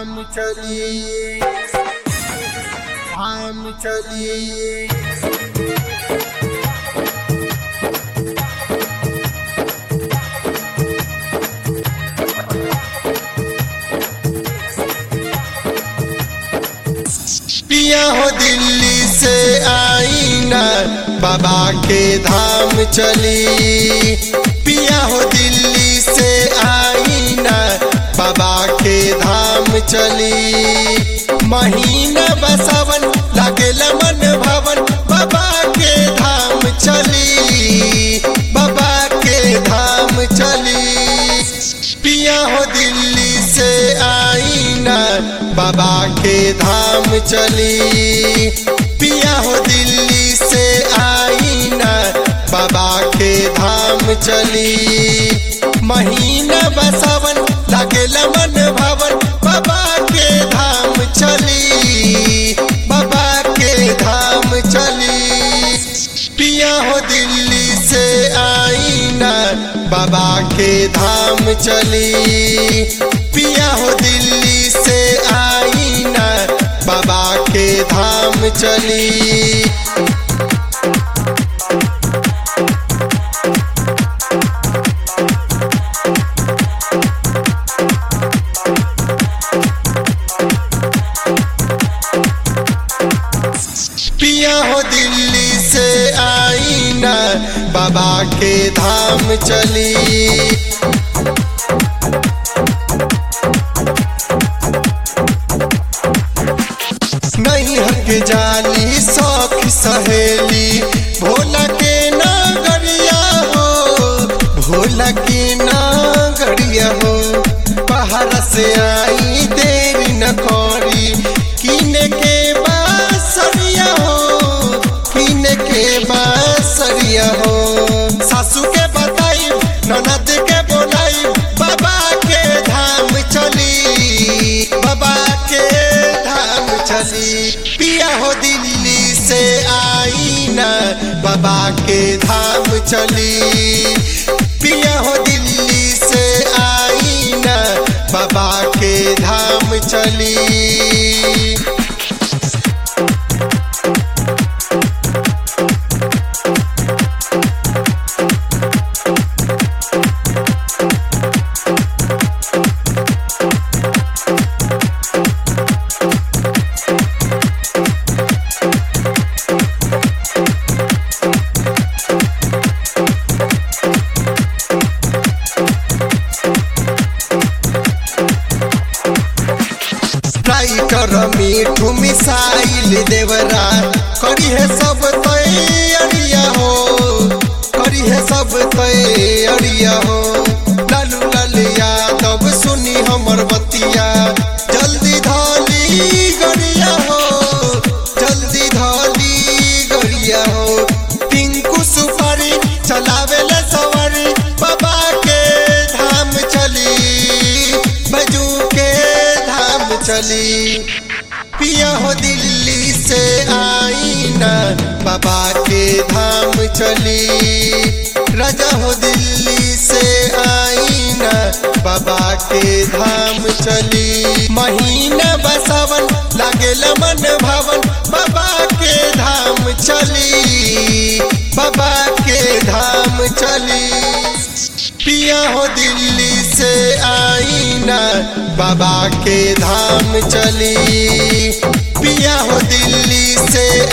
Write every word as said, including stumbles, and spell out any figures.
धाम चलिए धाम चलिए पिया हो दिल्ली से आई ना बाबा के धाम चली। पिया हो दिल्ली से आई ना बाबा के धाम चली। महीना बसावन लागेला मन भवन बाबा के धाम चली बाबा के धाम चली। पिया हो दिल्ली से आई ना बाबा के धाम चली। पिया हो दिल्ली से आई ना बाबा के धाम चली। महीना बसावन लागेला मन भवन बाबा के धाम चली बाबा के धाम चली। पिया हो दिल्ली से आई ना बाबा के धाम चली। पिया हो दिल्ली से आई ना बाबा के धाम चली। पिया हो दिल्ली से आई ना बाबा के धाम चली। नहीं हक जाली सौख सहेली भोला के नागरिया हो भोला के नागरिया हो। बाहर से आई देरी न करी कीने के बासरिया हो कीने के बासरिया हो। सासू के बताई ननद के बोलाई बाबा के धाम चली बाबा के धाम चली। पिया हो दिल्ली से आई ना बाबा के धाम चली। पिया हो दिल्ली से आई ना बाबा के धाम चली। कर मीठू मिसाइल देवरा करी है सब तैयारिया हो करी है सब तैयारिया हो। लालू लाल यादव सुनी हमर बतिया जल्दी धाली गरिया हो जल्दी धाली गरिया हो। टिंकू सुपारी चलावे ले सवारी बाबा के धाम चली बजू के धाम चली। पिया हो दिल्ली से आई ना बाबा के धाम चली। राजा हो दिल्ली से आई ना बाबा के धाम चली। महीना बसावन लागेला मन भवन बाबा के धाम चली बाबा के धाम चली। पिया हो दिल्ली से आई ना बाबा के धाम चली। पिया हो दिल्ली से